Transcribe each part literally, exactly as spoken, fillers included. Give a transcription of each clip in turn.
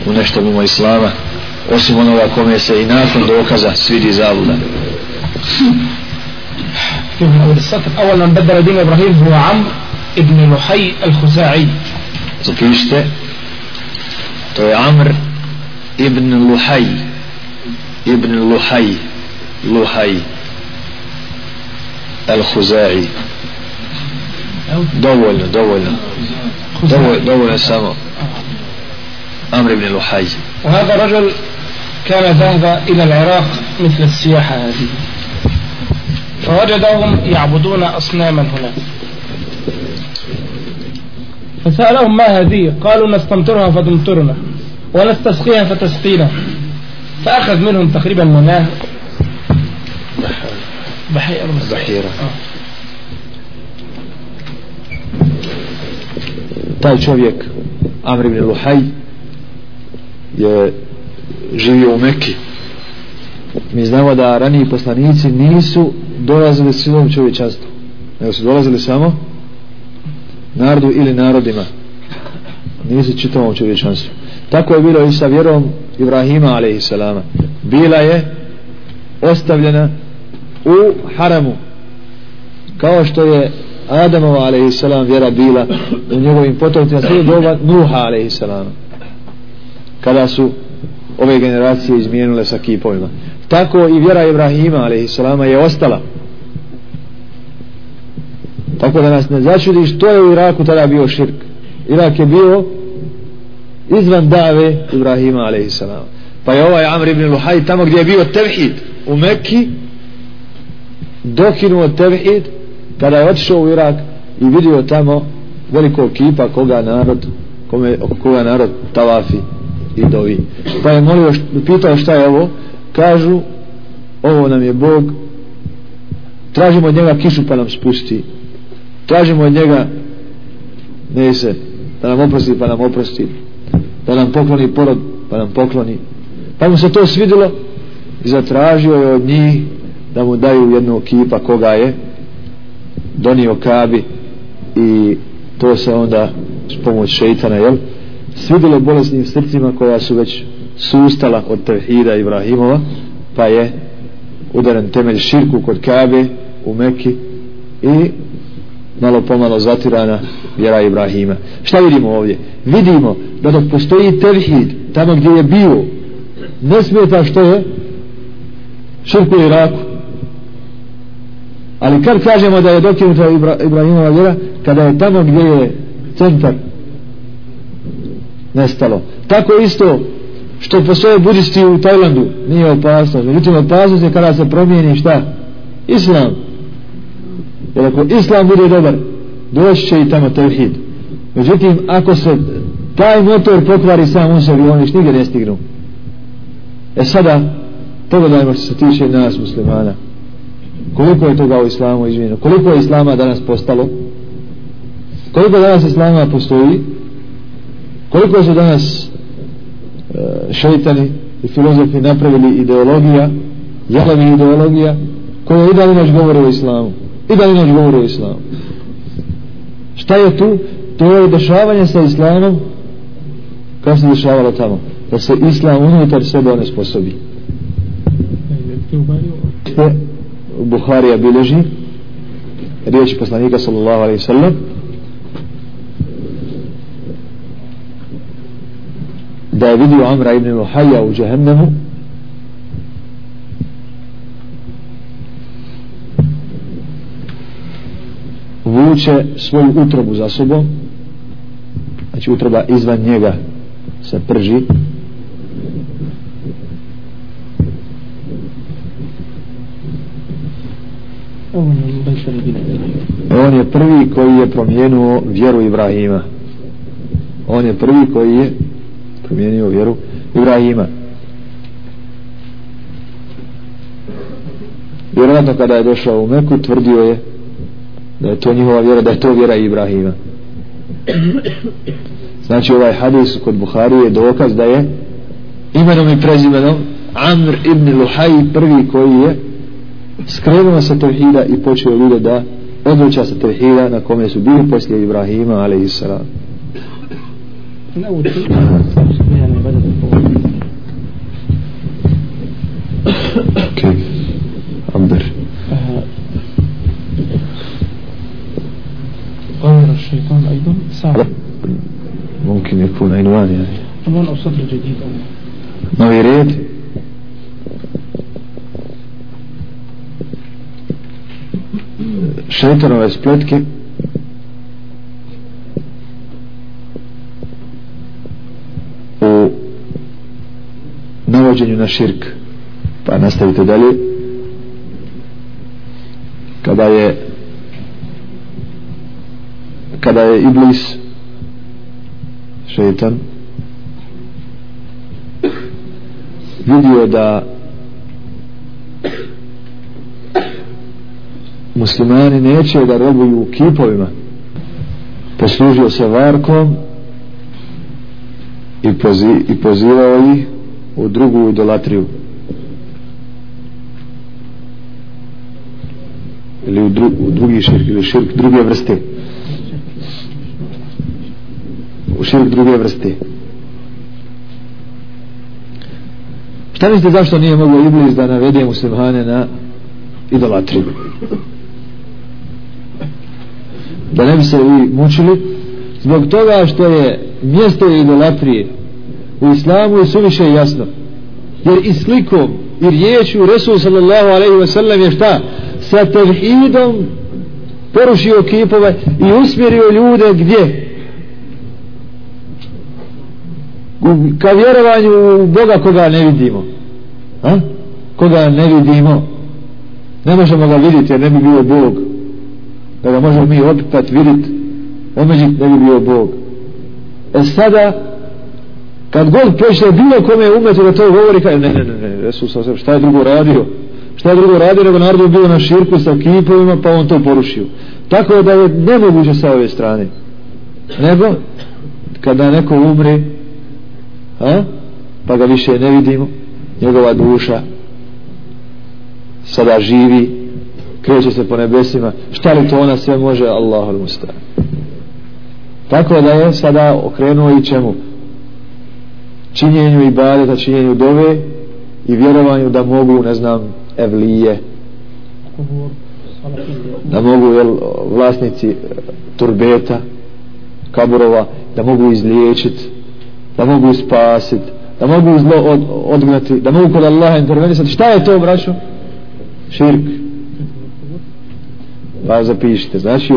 u nešto mimo islama, osim onoga kome se i nakon dokaza svidi zabluda. في أول السطر أول من بدل دين إبراهيم هو عمرو ابن لحي الخزاعي. Zapišite, to je Amr ibn Luhaj, ibn Luhaj, Luhaj al-Khuzai. Dovoljno, dovoljno, dovoljno, dovoljno samo Amr ibn Luhaj. وهذا رجل كان ذهب إلى العراق مثل السياحة هذه فوجدهم يعبدون أصناما هناك فسألهم ما هذه قالوا نستمطرها فتمطرنا ونستسقيها فتسقينا فأخذ منهم تقريبا مناه بحيرة بحيرة taj čovjek Amr ibn Luhaj je živio u Mekki. Mi znamo da raniji poslanici nisu dolazili silom čovječanstvu, nego su dolazili samo narodu ili narodima, nisu čitavom čovječanstvu. Tako je bilo i sa vjerom Ibrahima alejhisselama. Bila je ostavljena u haramu, kao što je Adamova alejhisselam vjera bila u njegovim potomcima sve do doba Nuha alejhisselama, kada su ove generacije izmijenile sa kipovima. Tako i vjera Ibrahima alejhisselama je ostala. Tako da nas ne začudi što je u Iraku tada bio širk. Irak je bio izvan dave Ibrahima alejhisselama. Pa je ovaj Amr ibn Luhaj tamo gdje je bio tevhid u Mekki dokinuo tevhid kada je otišao u Irak i vidio tamo velikog kipa koga narod kome, koga narod tavafi i dovi. Pa je molio, pitao šta je ovo, kažu ovo nam je Bog, tražimo od njega kišu pa nam spusti, tražimo od njega ne se da nam oprosti pa nam oprosti, da nam pokloni porod pa nam pokloni. Pa mu se to svidilo i zatražio je od njih da mu daju jednog kipa koga je donio Kabi, i to se onda s pomoć šeitana, jel, svidilo bolesnim srcima koja su već sustala od tevhida Ibrahimova, pa je udaren temelj širku kod Kabe u Mekki i malo pomalo zatirana vjera Ibrahima. Šta vidimo ovdje? Vidimo da dok postoji tevhid tamo gdje je bio, ne smeta što je širku u Iraku. Ali kad kažemo da je dokinuta Ibra, Ibrahimova vjera, kada je tamo gdje je centar nestalo. Tako isto što postoje budisti u Tajlandu, nije opasnost. Međutim, opasnost je kada se promijeni šta? Islam. Jer ako Islam bude dobar, doći će i tamo tevhid. Međutim, ako se taj motor pokvari sam u sebi, oni nigdje ne stignu. E sada pogledajmo što se tiče nas muslimana, koliko je toga u islamu izmijenjeno, koliko je islama danas postalo, koliko danas islama postoji, koliko su danas e, šeitani i filozofi napravili ideologija, jelavi ideologija koja i dalje noć govore o islamu, i dalje noć govore o islamu. Šta je tu? To je dešavanje sa islamom kao se dešavalo tamo, da se islam unutar sebe onesposobi. Buharija bilježi riječi poslanika sallallahu alejhi ve sellem da je vidio Amra ibn Luhaja u džehennemu vuče svoju utrobu za sobom, znači utroba izvan njega se prži, on je prvi koji je promijenio vjeru Ibrahima, on je prvi koji je promijenio vjeru Ibrahima. Vjerojatno kada je došao u Meku tvrdio je da je to njihova vjera, da je to vjera Ibrahima. Znači ovaj hadis kod Buharije je dokaz da je imenom i prezimenom Amr ibn Luhaj prvi koji je skrenuo sa tevhida i počeo ljude da odluča sa tevhida na kome su bili poslije Ibrahima alejhisselam. كيف عبر غير الشيطان أيضا صعب ممكن يكون عنوان يعني عنوان أو سطر جديد ما يريد šeitanove spletke u navođenju na širk. Pa nastavite dalje. Kada je kada je Iblis, šeitan, vidio da muslimani neće da robuju u kipovima, poslužio se varkom i, pozi, i pozivao ih u drugu idolatriju ili u, dru, u drugi širk ili širk druge vrste, u širk druge vrste. Šta mislite zašto nije mogao Iblis da navede muslimane na idolatriju? Da ne bi se vi mučili, zbog toga što je mjesto idolatrije u islamu je suviše jasno, jer i slikom i riječju Resul sallallahu alaihi wa sallam je šta? Sa tevhidom porušio kipove i usmjerio ljude gdje? Ka vjerovanju u Boga koga ne vidimo. A? Koga ne vidimo, ne možemo ga vidjeti jer ne bi bio Bog. Da ga možemo mi opipat, vidjeti, omeđit, ne bi bio Bog. E sada kad god počne bilo kome umetu da to govori, kaže ne, ne, ne, ne, Resul sallallahu, šta je drugo radio? Šta je drugo radio nego narod bio na širku sa kipovima pa on to porušio. Tako da je nemoguće sa ove strane. Nego kada neko umri, a, pa ga više ne vidimo, njegova duša sada živi, kreće se po nebesima, šta li to ona sve može? Allahu al-musta'an. Tako da je sada okrenuo i čemu? Činjenju ibadeta, činjenju dove i vjerovanju da mogu, ne znam, evlije, da mogu, jel, vlasnici turbeta, kaburova, da mogu izliječiti, da mogu spasiti, da mogu zlo od, odgnati, da mogu kod Allaha intervenisati. Šta je to, braćo? Širk. Pa zapišite. Znači,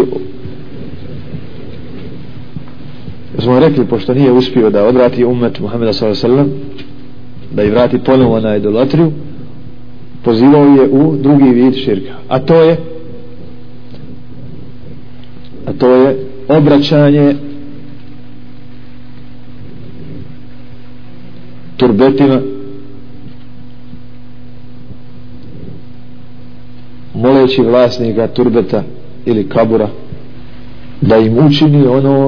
smo rekli, pošto nije uspio da odvrati ummet Muhammeda sallallahu alejhi ve sellem, da i vrati ponovo na idolatriju, pozivao je u drugi vid širka, a to je a to je obraćanje turbetima, moleći vlasnika turbeta ili kabura da im učini ono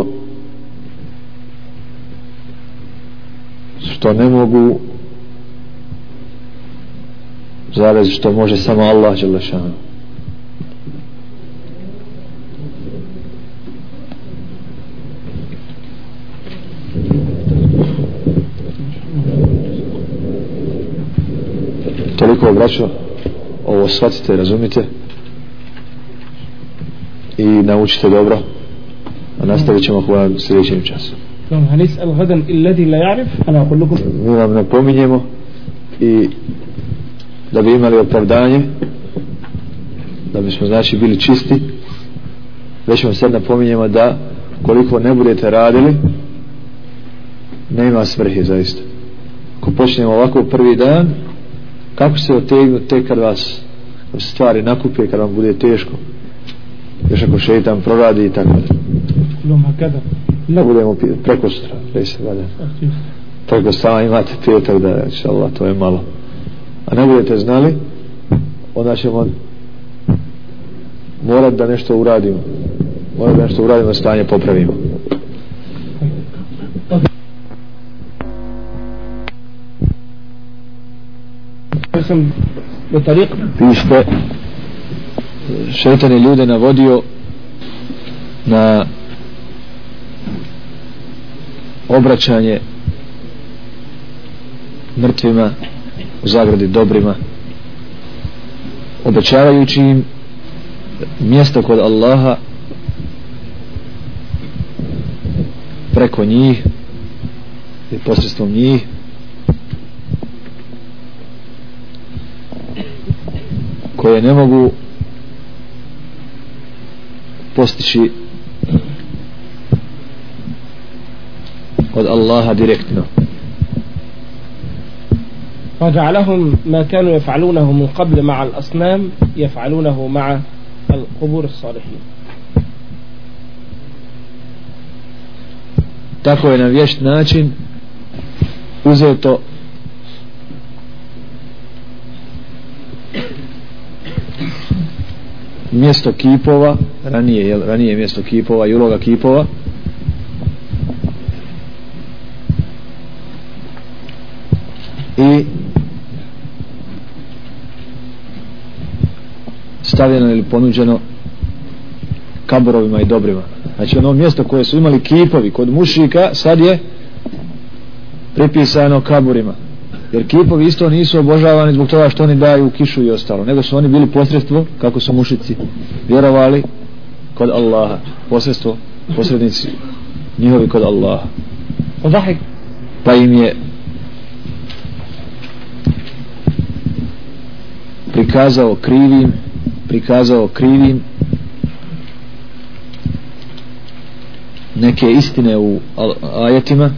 što ne mogu, zarez što može samo Allah dželle šanu. Toliko, braćo, ovo shvatite, razumite i naučite dobro, a nastavit ćemo hvala sljedećem času. Mi vam napominjemo i da bi imali opravdanje, da bismo znači bili čisti, već vam sad napominjemo da koliko ne budete radili nema svrhe zaista. Ako počnemo ovako prvi dan, kako se otegnuti tek kad vas stvari nakupe, kad vam bude teško, još ako šeitan proradi i tako da ne budemo preko sutra, preko sama imate petak da inshallah to je malo, a ne budete znali, onda ćemo morat da nešto uradimo, morat da nešto uradimo, da stanje popravimo. Pište, šeitan je ljude navodio na obraćanje mrtvima, u zagradi dobrima, obećavajući im mjesto kod Allaha preko njih i posredstvom njih, koje ne mogu postići od Allaha direktno. وجعلهم ما كانوا يفعلونه من قبل مع الأصنام يفعلونه مع القبور الصالحين. Tako je na vješt način uzeto mjesto kipova, ranije, jel, ranije mjesto kipova i uloga kipova, i stavljeno ili ponuđeno kaburovima i dobrima. Znači ono mjesto koje su imali kipovi kod mušrika sad je pripisano kaburima, jer kipovi isto nisu obožavani zbog toga što oni daju kišu i ostalo, nego su oni bili posredstvo, kako su mušici vjerovali, kod Allaha, posredstvo, posrednici njihovi kod Allaha. Pa im je prikazao krivim prikazao krivim neke istine u ajetima,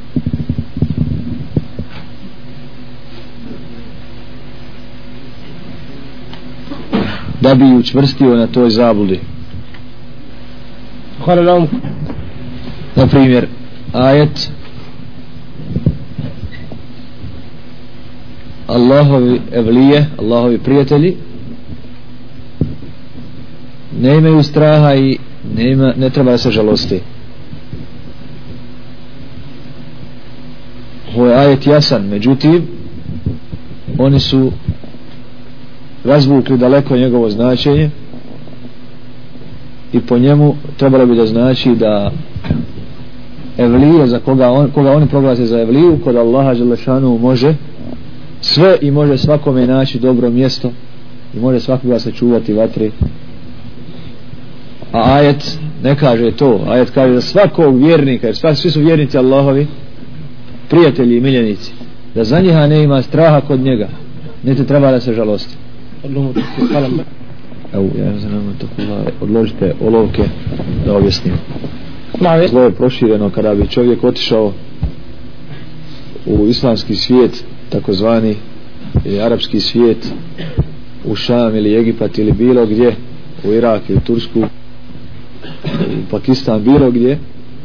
da bi učvrstio na toj zabludi. Na primjer ajet Allahovi evlije, Allahovi prijatelji ne imaju straha i ne, ima, ne treba da se žalosti. Ovo je ajet jasan, međutim oni su razvukli daleko njegovo značenje i po njemu trebalo bi da znači da evlije za koga, on, koga oni proglase za evliju kod Allaha dželešanu može sve i može svakome naći dobro mjesto i može svakoga sačuvati vatri. A ajet ne kaže to, ajet kaže da svakog vjernika, jer svak, svi su vjernici Allahovi prijatelji i miljenici, da za njiha ne ima straha kod njega, niti treba da se žalosti. Evo, ja znam to kula, odložite olovke da objasnim. Zlo je prošireno kada bi čovjek otišao u islamski svijet, takozvani ili arapski svijet, u Šam ili Egipat ili bilo gdje, u Irak ili Tursku, u Pakistan, bilo gdje,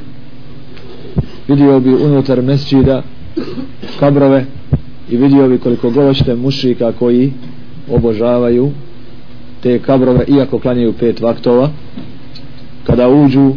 vidio bi unutar mesdžida kabrove i vidio bi koliko god hoćete mušrika koji obožavaju te kabrove iako klanjaju pet vaktova. Kada uđu,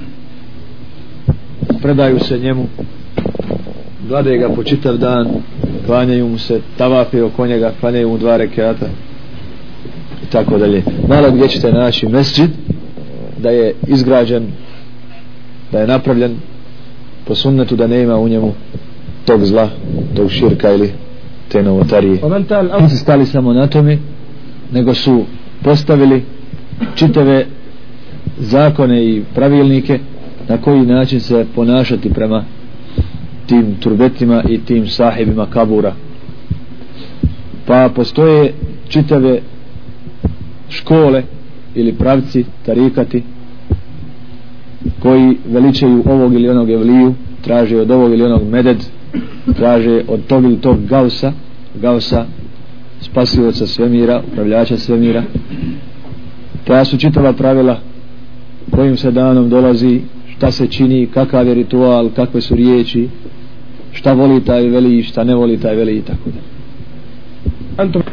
predaju se njemu, glade ga po čitav dan, klanjaju mu se, tavafe oko njega, klanjaju mu dva rekata i tako dalje. Malo gdje ćete naći mesdžid da je izgrađen, da je napravljen po sunnetu, da nema u njemu tog zla, tog širka ili te novotarije. Oni su stali samo na tome, nego su postavili čitave zakone i pravilnike na koji način se ponašati prema tim turbetima i tim sahibima kabura. Pa postoje čitave škole ili pravci, tarikati, koji veličaju ovog ili onog evliju, traže od ovog ili onog meded, traže od tog ili tog gausa, gausa spasioca svemira, upravljača svemira. Ta su čitava pravila kojim se danom dolazi, šta se čini, kakav je ritual, kakve su riječi, šta voli taj veli, šta ne voli taj veli i tako da.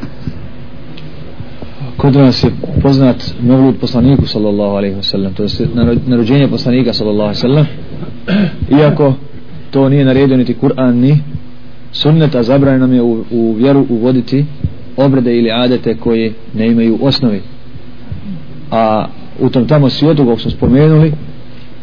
Kod nas je poznat mevlud poslaniku sallallahu alejhi ve sellem, to je narođenje poslanika sallallahu alejhi ve sellem, iako to nije naredio niti Kur'an ni sunnet, a zabranjeno nam je u, u vjeru uvoditi obrede ili adete koje ne imaju osnovi. A u tom tamo svijetu, kako smo spomenuli,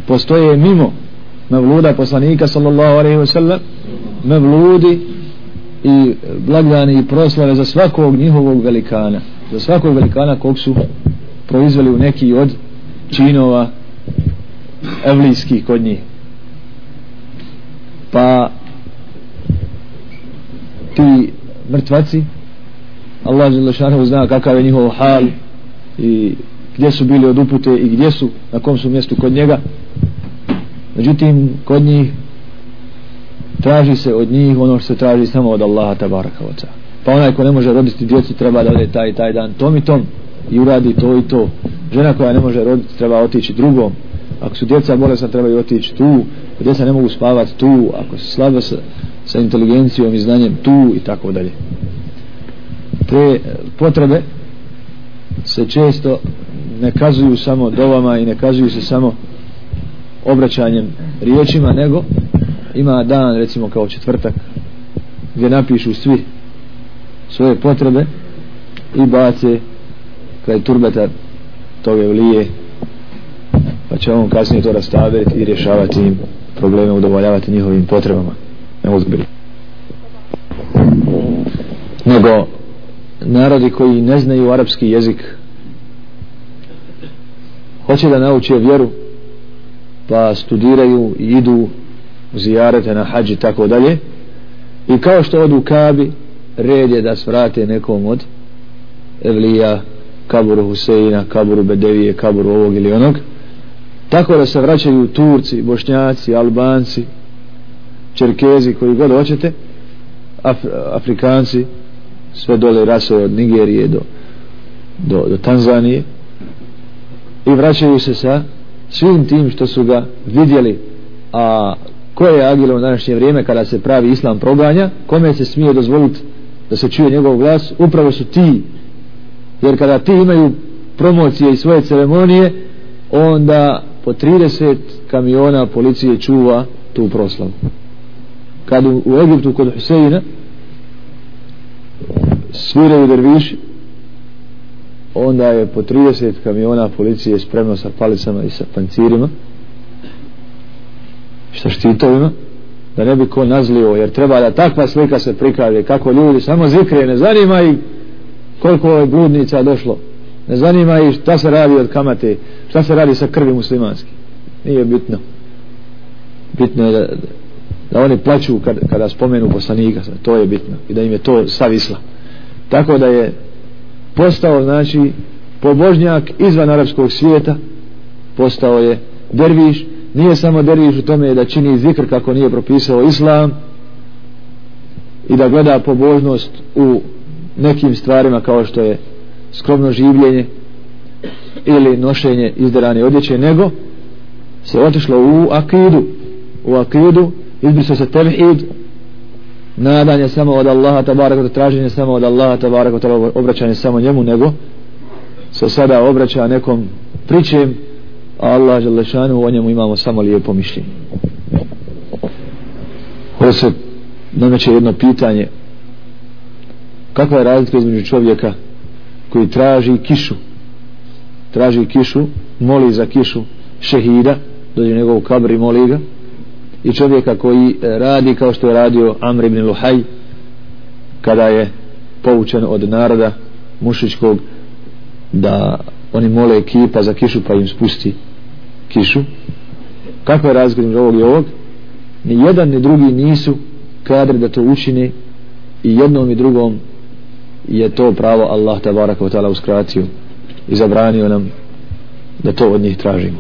postoje mimo mevluda poslanika sallallahu alejhi ve sellem mevludi i blagdani i proslave za svakog njihovog velikana, za svakog velikana kog su proizveli u neki od činova evlijskih kod njih. Pa ti mrtvaci, Allah dželle zna kakav je njihov hal i gdje su bili od upute i gdje su, na kom su mjestu kod njega. Međutim, kod njih traži se od njih ono što se traži samo od Allaha tabaraka wa ta'ala. Pa onaj ko ne može roditi djecu treba da ode taj taj dan tom i tom i uradi to i to. Žena koja ne može roditi treba otići drugom. Ako su djeca bolesna trebaju otići tu, djeca ne mogu spavati tu, ako su slaba sa, sa inteligencijom i znanjem tu i tako dalje. Te potrebe se često ne kazuju samo dovama i ne kazuju se samo obraćanjem riječima, nego ima dan recimo kao četvrtak gdje napišu svi svoje potrebe i bace kraj turbeta tog evlije, pa će on kasnije to rastaviti i rješavati im probleme, udovoljavati njihovim potrebama. Ne uzbili. Nego narodi koji ne znaju arapski jezik hoće da nauče vjeru, pa studiraju i idu zijarete na hadž i tako dalje, i kao što odu Kabi, red je da svrate nekom od evlija, kaburu Huseina, kaburu Bedevije, kaburu ovog ili onog, tako da se vraćaju Turci, Bošnjaci, Albanci, Čerkezi, koji god hoćete, Af, Afrikanci, sve dole rase od Nigerije do, do, do Tanzanije, i vraćaju se sa svim tim što su ga vidjeli. A ko je agilo u današnje vrijeme kada se pravi islam proganja, kome se smije dozvoliti da se čuje njegov glas? Upravo su ti, jer kada ti imaju promocije i svoje ceremonije, onda po trideset kamiona policije čuva tu proslavu. Kad u, u Egiptu kod Huseina sviraju derviši, onda je po trideset kamiona policije spremno sa palicama i sa pancirima, sa štitovima, da ne bi ko nazlio, jer treba da takva slika se prikaže kako ljudi samo zikre, ne zanima ih koliko je bludnica došlo, ne zanima ih šta se radi od kamate, šta se radi sa krvi muslimanski, nije bitno. Bitno je da, da oni plaću kad, kada spomenu poslanika, to je bitno, i da im je to sav islam. Tako da je postao, znači, pobožnjak izvan arapskog svijeta, postao je derviš. Nije samo derviš u tome da čini zikr kako nije propisao islam i da gleda pobožnost u nekim stvarima kao što je skromno življenje ili nošenje izderane odjeće, nego se otišlo u akidu, u akidu izbrisao se tevhid, nadanje samo od Allaha tabaraka, traženje samo od Allaha tabaraka, obraćanje samo njemu, nego se sada obraća nekom pričem, a Allah dželle šanuhu o njemu imamo samo lijepo mišljenje. Ovdje se nameće jedno pitanje: kakva je razlika između čovjeka koji traži kišu, traži kišu, moli za kišu, šehida, dođe u njegov kabr i moli ga, i čovjeka koji radi kao što je radio Amr ibn Luhaj kada je poučen od naroda mušičkog da oni mole kipa za kišu pa im spusti kišu? Kakva je razlika između ovog i ovog? Ni jedan ni drugi nisu kadri da to učine, i jednom i drugom je to pravo Allah tabaraka wa ta'ala uskratio i zabranio nam da to od njih tražimo.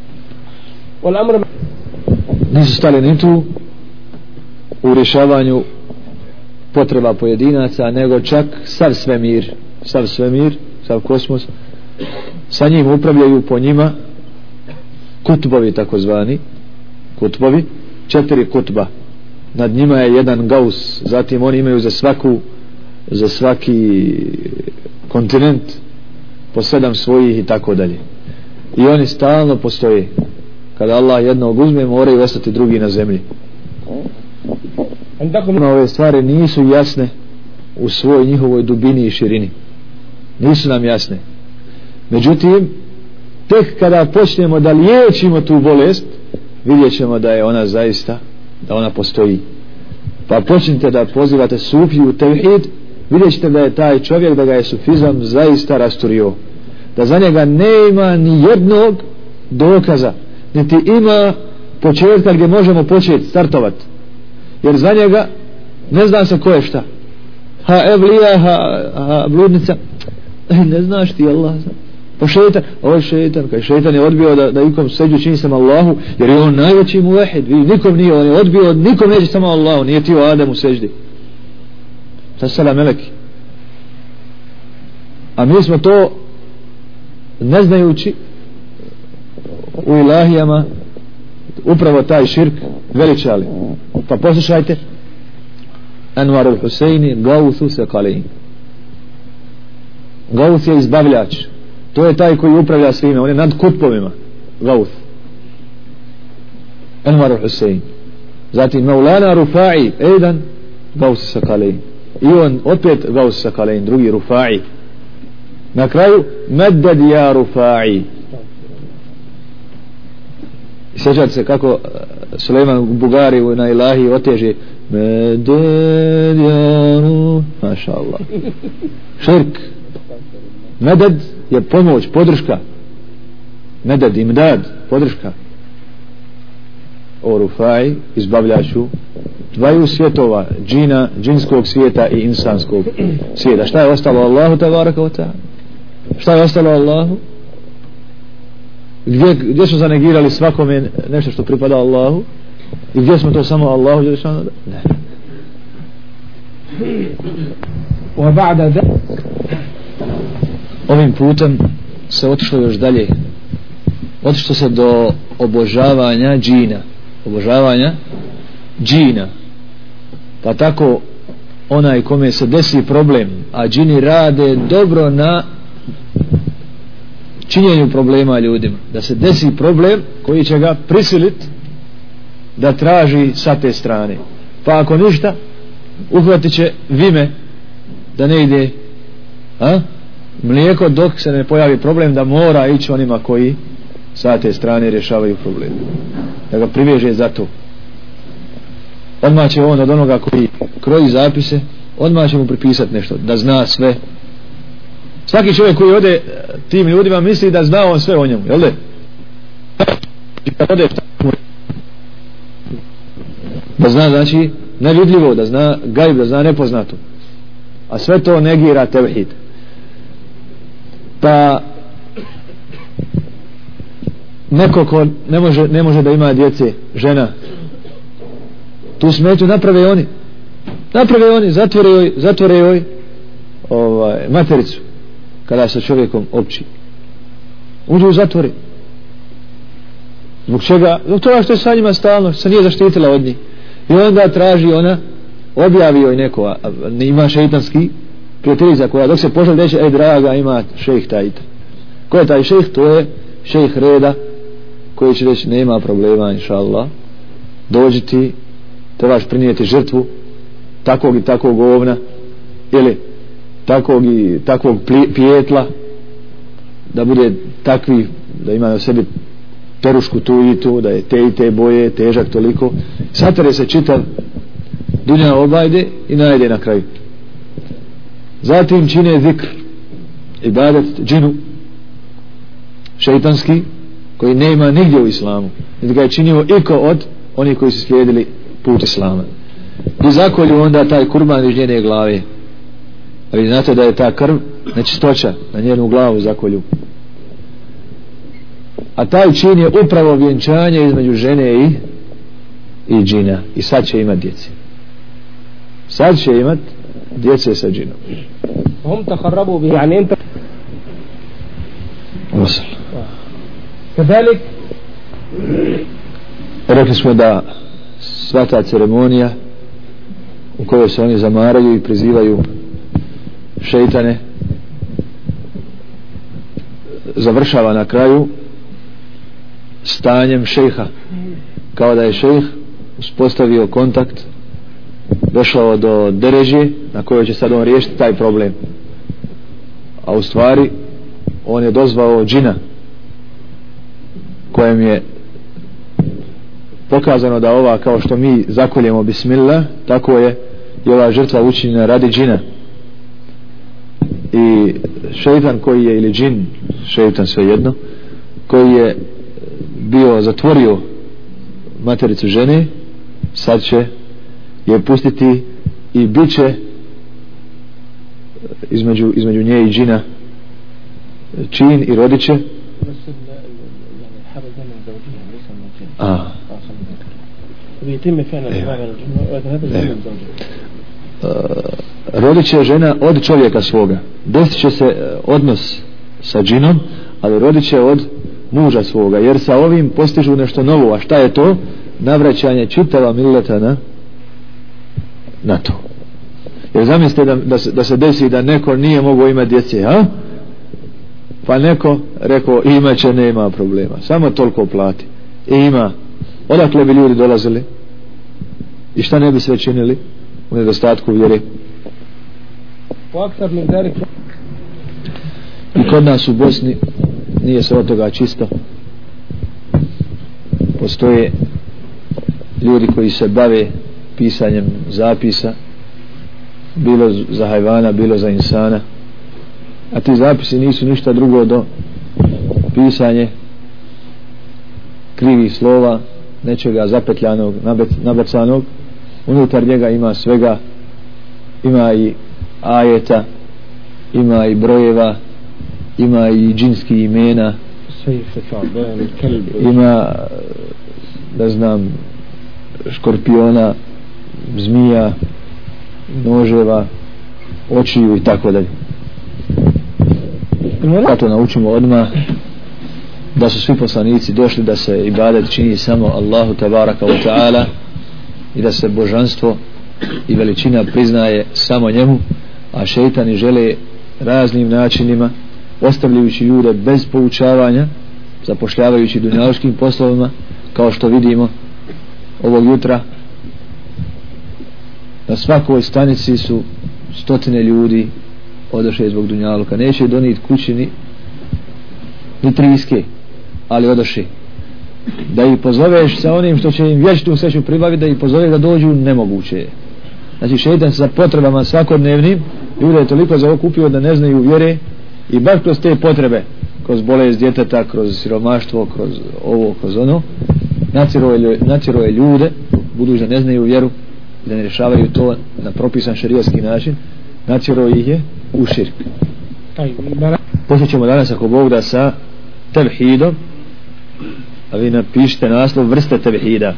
Nisu stali ni tu u rješavanju potreba pojedinaca, nego čak sav svemir, sav svemir, sav kosmos, sa njim upravljaju po njima kutbovi, takozvani kutbovi, četiri kutba, nad njima je jedan gaus, zatim oni imaju za svaku za svaki kontinent po sedam svojih i tako dalje, i oni stalno postoje. Kada Allah jednog uzme, moraju ostati drugi na zemlji. Ove stvari nisu jasne u svojoj njihovoj dubini i širini, nisu nam jasne. Međutim, tek kada počnemo da liječimo tu bolest, vidjet ćemo da je ona zaista, da ona postoji. pa počnite da pozivate sufiju u tevhid, vidjet ćete da je taj čovjek, da ga je sufizam zaista rasturio, da za njega nema ni jednog dokaza, niti ima početka gdje možemo početi startovati, jer za njega ne zna se ko je šta, ha evlija, ha, ha bludnica, ne znaš ti Allah, pa šeitan, ovo je šeitan, kaj šeitan je odbio da, da ikom seđu čini samo Allahu, jer je on najveći muvehid, nikom nije, on je odbio, nikom neće samo Allahu, nije ti o Adamu seždi, sa sela meleki. A mi smo to ne znajući u ilahijama upravo taj širk veličali. Pa poslušajte Anwarul Huseini Gauthu Sekalein. Gauth je izbavljač, to je taj koji upravlja svime, on je nad kutbovima. Gauth Anwarul Husein. Zatim Maulana Rufai Ejdan Gauth Sekalein, i on opet Gauth Sekalein, drugi Rufai. Na kraju Medded ja Rufai. Sjećate se kako Sulejman Bugari na ilahi oteže Medded ja Rufai, maša Allah. Širk. Meded je pomoć, podrška. Meded, imdad, podrška. O Rufai, izbavljaču dvaju svjetova, džina, džinskog svijeta i insanskog svijeta. Šta je ostalo Allahu tabaraka wa ta'ala? Šta je ostalo Allahu? Gdje, gdje su zanegirali svakome nešto što pripada Allahu? I gdje smo to samo Allahu? Ne. Ovim putem se otišlo još dalje, otišlo se do obožavanja džina, obožavanja džina. Pa tako onaj kome se desi problem, a džini rade dobro na činjenju problema ljudima, da se desi problem koji će ga prisiliti da traži sa te strane, pa ako ništa uhvatit će vime da ne ide a? mlijeko dok se ne pojavi problem, da mora ići onima koji sa te strane rješavaju problem, da ga priveže za to. Odmah će on od onoga koji kroji zapise, odmah će mu pripisati nešto, da zna sve. Svaki čovjek koji ode tim ljudima misli da zna on sve o njemu, jel' de? Da zna, znači nevidljivo, da zna gajb, da zna nepoznato, a sve to negira tevhid. Pa neko ko ne može, ne može da ima djece, žena, tu smeću naprave oni, naprave oni, zatvore joj, zatvore joj ovaj, matericu kada se čovjekom opći, uđu u zatvori. Zbog čega? Zbog toga što je sa njima stalno, što se nije zaštitila od njih, i onda traži ona, objavi joj neko, a, a, ima šeitanski prijateljica koja dok se poželi reći, ej draga, ima šejh taj. Ko je taj šejh? To je šejh reda koji će reći nema problema, inša Allah, dođi ti, trebaš prinijeti žrtvu takvog i takvog govna ili takvog i takvog pijetla, da bude takvi, da ima na sebi perušku tu i tu, da je te i te boje, težak toliko, satare se čitav dunja obajde i najde na kraju. Zatim čine zikr, ibadet džinu šeitanski, koji nema nigdje u islamu, niti ga je činio iko od onih koji su slijedili put islama, i zakolju onda taj kurban iz njene glave. A vi znate da je ta krv nečistoća, na njenu glavu zakolju, a taj čin je upravo vjenčanje između žene i i džina, i sad će imat djece, sad će imat djece sa džinom. هم تقربوا به يعني انت وصل. كذلك rekli smo da sva ta ceremonija u kojoj se oni zamaraju i prizivaju šeitane završava na kraju stanjem šejha, kao da je šejh uspostavio kontakt, došao do dereže na kojoj će sad on riješiti taj problem, a u stvari on je dozvao džina kojem je pokazano da ova, kao što mi zakoljemo bismillah, tako je i ova žrtva učinjena radi džina. I šeitan koji je, ili džin, šeitan svejedno, koji je bio zatvorio matericu žene, sad će je pustiti i bit će između, između nje i džina čin i rodiće. A. Rodit će žena od čovjeka svoga. Desit će se odnos sa džinom, ali rodit će od muža svoga, jer sa ovim postižu nešto novo. A šta je to? Navraćanje čitava milleta na, na to. Jer zamislite da, da, se, da se desi da neko nije mogao imati djece, a? Pa neko rekao imat će, nema problema, samo toliko plati. I ima. Odakle bi ljudi dolazili i šta ne bi sve činili u nedostatku vjere? I kod nas u Bosni nije se od toga čisto. Postoje ljudi koji se bave pisanjem zapisa, bilo za hajvana, bilo za insana, a ti zapisi nisu ništa drugo do pisanje krivih slova, nečega zapetljanog, nabacanog. Unutar njega ima svega, ima i ajeta, ima i brojeva, ima i džinski imena, ima, da znam, škorpiona, zmija, noževa, očiju i tako dalje. Zato naučimo odmah da su svi poslanici došli da se ibadet čini samo Allahu tabaraka wa ta'ala i da se božanstvo i veličina priznaje samo njemu, a šeitani žele raznim načinima, ostavljajući ljude bez poučavanja, zapošljavajući dunjaluškim poslovima, kao što vidimo ovog jutra na svakoj stanici su stotine ljudi odošli zbog dunjaluka. Neće donijeti kući ni, ni triske, ali odošli. Da ih pozoveš sa onim što će im vječnu sreću pribaviti, da ih pozoveš da dođu, nemoguće je. Znači šeitan sa potrebama svakodnevnim ljude je toliko zaokupio da ne znaju vjere, i baš kroz te potrebe, kroz bolest djeteta, kroz siromaštvo, kroz ovo, kroz ono, natjerao je ljude, budući da ne znaju vjeru, da ne rješavaju to na propisan šerijatski način, natjerao ih je u širk. Poslije ćemo danas, ako Bog da, sa tevhidom, a vi napišite naslov vrste tevhida.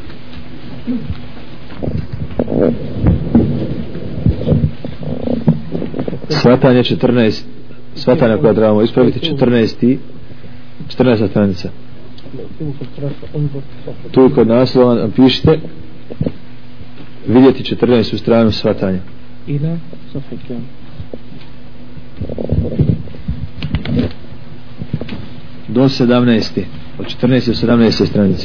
Svatanje četrnaest, svatanja koja trebamo ispraviti, četrnaesti, četrnaesta stranica. Tu kod naslova napišite vidjeti četrnaestu stranu svatanja. Do sedamnaeste, od četrnaeste do sedamnaeste stranice.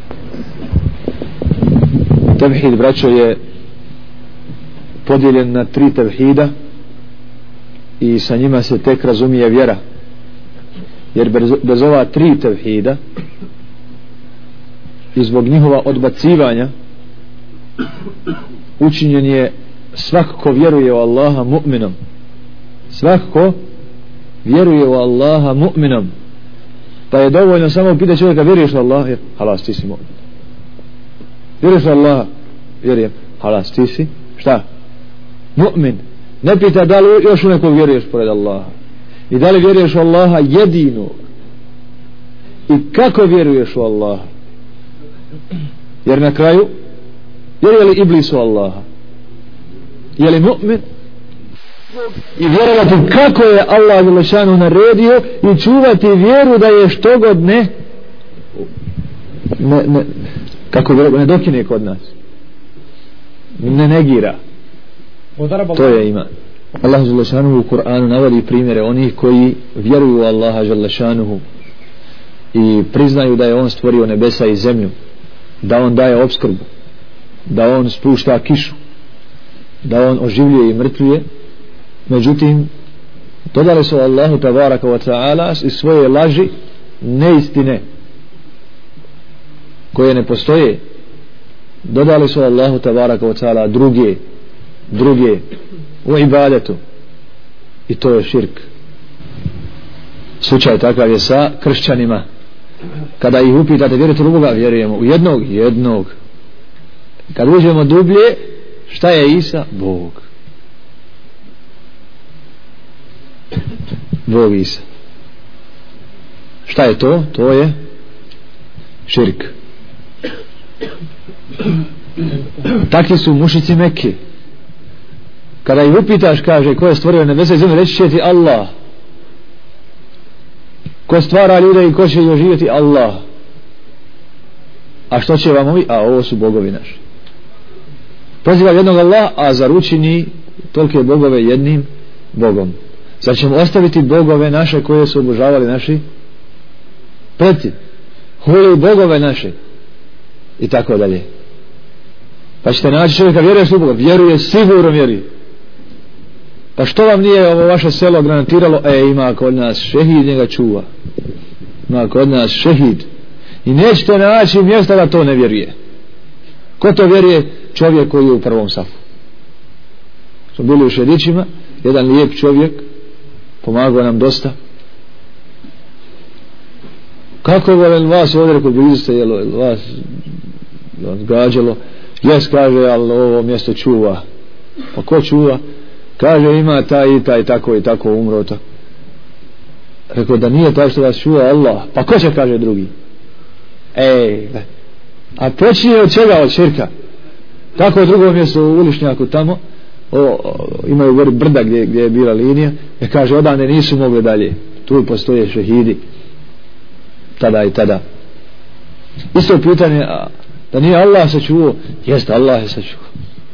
Tevhid, braćo, je podijeljen na tri tevhida i sa njima se tek razumije vjera, jer bez, bez ova tri tevhida i zbog njihova odbacivanja učinjen je svakako vjeruje u Allaha mu'minom, svakako vjeruje u Allaha mu'minom, pa je dovoljno samo pitati čovjeka vjeruješ u Allaha, jer halas ti si mu'min. Vjeruješ u Allaha, vjerujem, halas ti si šta? Mu'min. Ne pita da li još u nekog vjeruješ pored Allaha, i da li vjeruješ u Allaha jedinu, i kako vjeruješ u Allaha, jer na kraju vjeruje li iblis u Allaha, je li mu'min, i vjerovati kako je Allah Đelešanu naredio i čuvati vjeru da je što god ne, ne, ne kako ne dokine kod nas, ne negira. To je iman. Allah Đelešanu u Kur'anu navodi primjere onih koji vjeruju u Allaha Đelešanu i priznaju da je on stvorio nebesa i zemlju, da on daje opskrbu, da on spušta kišu, da on oživljuje i mrtvuje. Međutim, dodali su Allahu tabaraka wa ta'ala i svoje laži, neistine koje ne postoje, dodali su Allahu tabaraka wa ta'ala druge druge u ibadetu i to je širk. Slučaj takav je sa kršćanima. Kada ih upitate vjerujete u Boga, vjerujemo u jednog, jednog. Kad uđemo dublje, šta je Isa? Bog. Bog Isa. Šta je to? To je širk. Takvi su mušici Mekke. Kada ih upitaš, kaže, ko je stvorio nebesa i zemlju, reći će ti Allah. Ko stvara ljude i ko će ih oživjeti? Allah. A što će vam ovi? A ovo su bogovi naši. Proziva jednog Allah, a zaručini tolike bogove jednim Bogom. Zar ćemo ostaviti bogove naše koje su obožavali naši preci? Huli bogove naše i tako dalje. Pa ćete naći čovjeka, vjeruješ u Boga? Vjeruje, sigurno vjeruje. Pa što vam nije ovo vaše selo granatiralo? E, ima kod nas šehid, njega čuva. Ima kod nas šehid. I nećete naći mjesta da to ne vjeruje. Ko to vjeruje? Čovjek koji je u prvom safu. Smo bili u Šedićima, jedan lijep čovjek, pomagao nam dosta. Kako volim vas ovdje, rekao, blizu ste, jelo, vas gađalo. Jes, kaže, ali ovo mjesto čuva. Pa ko čuva? Kaže, ima taj i taj, tako i tako umro. Tako. Rekao, da nije taj što vas čuva Allah. Pa ko će, kaže drugi? Ej, a počinje od čega? Od širka. Tako u drugom mjestu u Ulišnjaku tamo o, o, imaju gori brda gdje, gdje je bila linija, je kaže odavne nisu mogli dalje, tu postoje šehidi tada i tada. Isto pitanje, a, da nije Allah sačuvao? Jeste, Allah je sačuvao.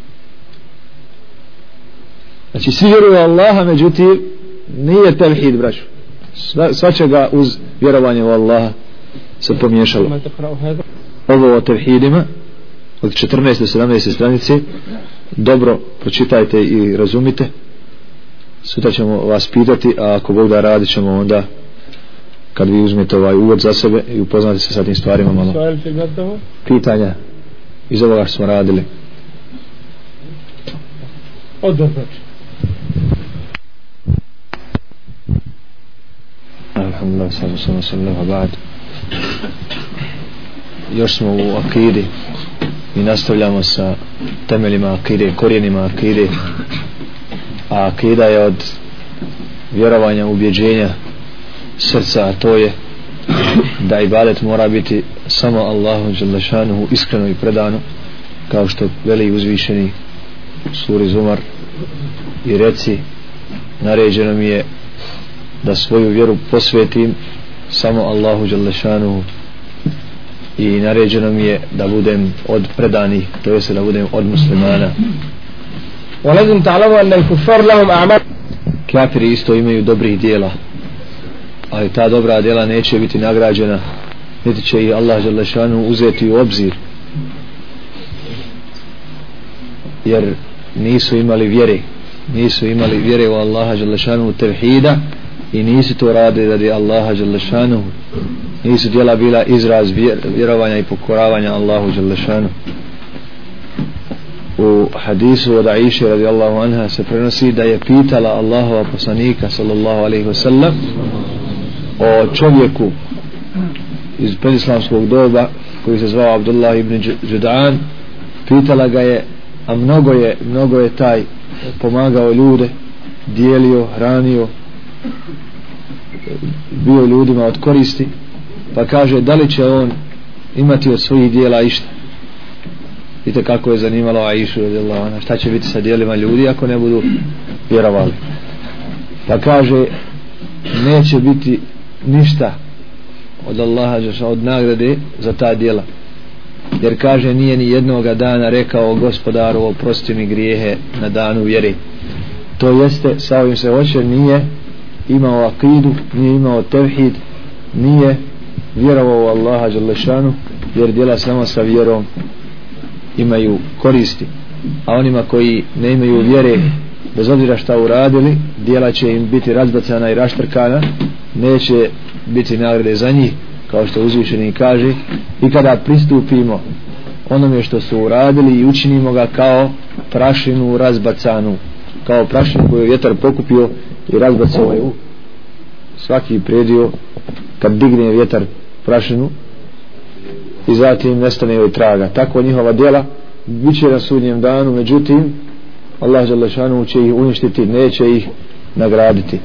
Znači svi vjeruju Allaha, međutim nije tevhid, braću. Sva, svačega uz vjerovanje u Allaha se pomiješalo. Ovo o tevhidima od četrnaeste do sedamnaeste stranice dobro pročitajte i razumite. Sutra ćemo vas pitati, a ako Bog da, radit ćemo onda kad vi uzmete ovaj uvod za sebe i upoznate se sa tim stvarima malo. Pitanja iz ovoga što smo radili. Odobro. Alhamdulillah, sallallahu alejhi ve sellem, ba'd. Još smo u akidi i nastavljamo sa temeljima akide, korijenima akide. A akida je od vjerovanja, ubjeđenja srca, a to je da ibadet mora biti samo Allahu dželle šanuhu, iskreno i predano, kao što veli uzvišeni u suri Zumar: i reci, naređeno mi je da svoju vjeru posvetim samo Allahu dželle šanuhu, i naređeno mi je da budem od predanih, to jest da budem od muslimana. وَلَزِمْ تَعْلَمُوا أَنَّ الْكُفَّارَ لَهُمْ أَعْمَالٌ. Kafiri isto imaju dobrih djela, ali ta dobra djela neće biti nagrađena, niti će ih Allah dželle šanuhu uzeti u obzir, jer nisu imali vjere, nisu imali vjere u Allaha dželle šanuhu, tevhida, i nisu to radili radi Allaha dželle šanuhu, nisu djela bila izraz vjer, vjerovanja i pokoravanja Allahu dželle šanuhu. U hadisu od Aisha radijallahu anha se prenosi da je pitala Allahova poslanika sallallahu alejhi ve sellem o čovjeku iz predislamskog doba koji se zvao Abdullah ibn Jud'an. Pitala ga je, a mnogo je mnogo je taj pomagao ljude, dijelio, hranio, bio ljudima od koristi, pa kaže da li će on imati od svojih dijela išta. Vidite kako je zanimalo Aishu radijallahu anha, šta će biti sa dijelima ljudi ako ne budu vjerovali. Pa kaže, neće biti ništa od Allaha, od nagrade za ta djela, jer kaže nije ni jednoga dana rekao gospodaru oprosti mi grijehe na danu vjere. To jeste, sa ovim se hoće, nije imao akidu, nije imao tevhid, nije vjerovao u Allaha dželle šanuhu, jer djela samo sa vjerom imaju koristi, a onima koji ne imaju vjere, bez obzira šta uradili, djela će im biti razbacana i raštrkana, neće biti nagrade za njih, kao što uzvišeni kaže. I kada pristupimo onome što su uradili i učinimo ga kao prašinu razbacanu, kao prašinu koju je vjetar pokupio i razbacao je u svaki predio kad digne vjetar prašinu i zatim nestane joj traga. Tako njihova djela bit će na sudnjem danu, međutim Allah dželle šanuhu će ih uništiti, neće ih nagraditi.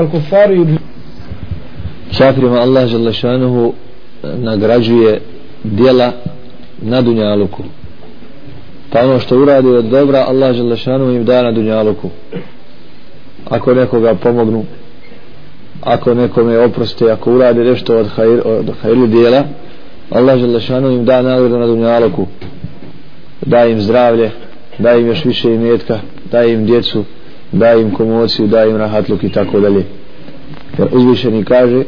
Kafirima Allah dželle šanuhu nagrađuje djela na dunjaluku, pa ono što uradi od dobra Allah dželle šanuhu im da na dunjaluku. Ako nekoga pomognu, ako nekome oproste, ako urade nešto od hajr, od hajrli djela, Allah dželle šanuhu im da nagradu na dunjaluku, da im zdravlje, da im još više imetka, da im djecu, da im komociju, da im rahatluk i tako dalje. Jer uzvišeni kaže